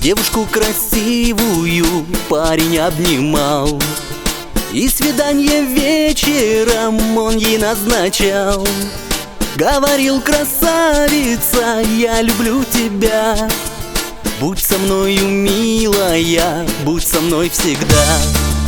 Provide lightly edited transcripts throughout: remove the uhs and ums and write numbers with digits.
Девушку красивую парень обнимал, и свидание вечером он ей назначал. Говорил: красавица, я люблю тебя, будь со мною, милая, будь со мной всегда.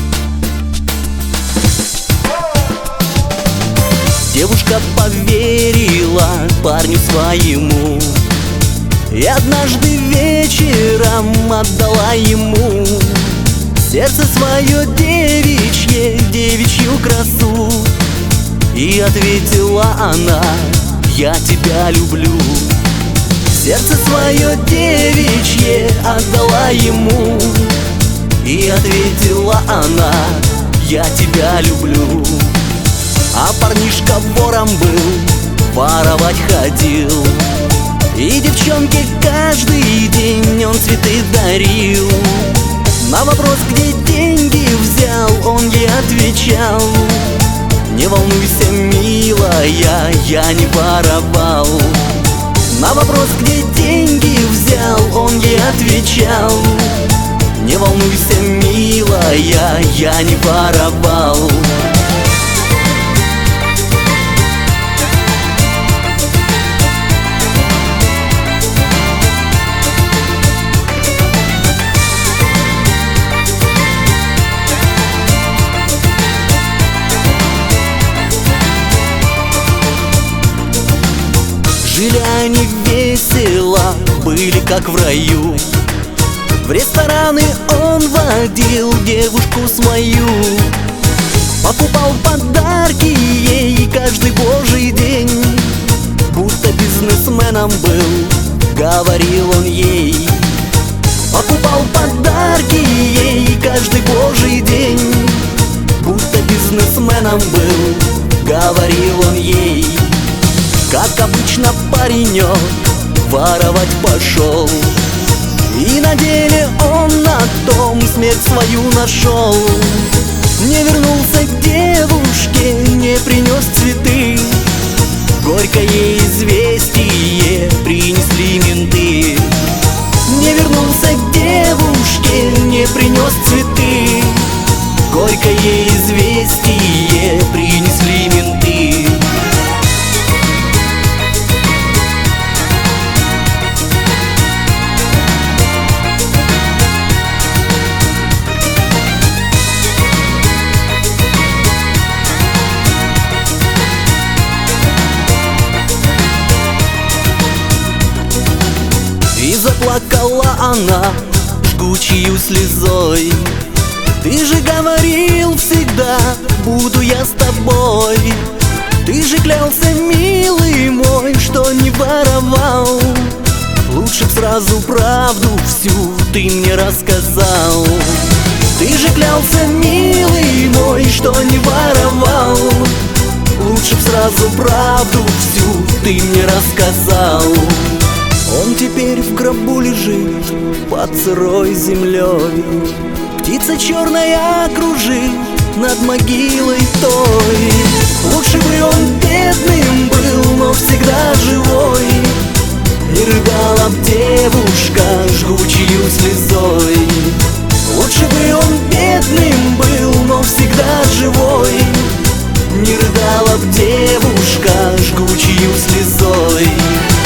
Девушка поверила парню своему и однажды вечером отдала ему сердце свое девичье, девичью красу. И ответила она: я тебя люблю. Сердце свое девичье отдала ему, и ответила она: я тебя люблю. А парнишка вором был, воровать ходил, и девчонке каждый день он цветы дарил. На вопрос, где деньги взял, он ей отвечал: не волнуйся, милая, я не воровал. На вопрос, где деньги взял, он ей отвечал: не волнуйся, милая, я не воровал. Жили они весело, были как в раю. В рестораны он водил девушку свою, покупал подарки ей каждый божий день. Будто бизнесменом был, говорил он ей. Покупал подарки ей каждый божий день. Будто бизнесменом был, говорил он ей. Как обычно паренек воровать пошел, и на деле он на том смерть свою нашел. Не вернулся к девушке, не принес цветы, горькое известие принесли менты. Не вернулся к девушке, не принес цветы, горькое известие принесли менты. И заплакала она жгучей слезой: ты же говорил всегда, буду я с тобой. Ты же клялся, милый мой, что не воровал. Лучше б сразу правду всю ты мне рассказал. Ты же клялся, милый мой, что не воровал. Лучше б сразу правду всю ты мне рассказал. Он теперь в гробу лежит под сырой землей, птица черная кружит над могилой той. Лучше бы он бедным был, но всегда живой, не рыдала б девушка жгучей слезой. Лучше бы он бедным был, но всегда живой, не рыдала б девушка жгучей слезой.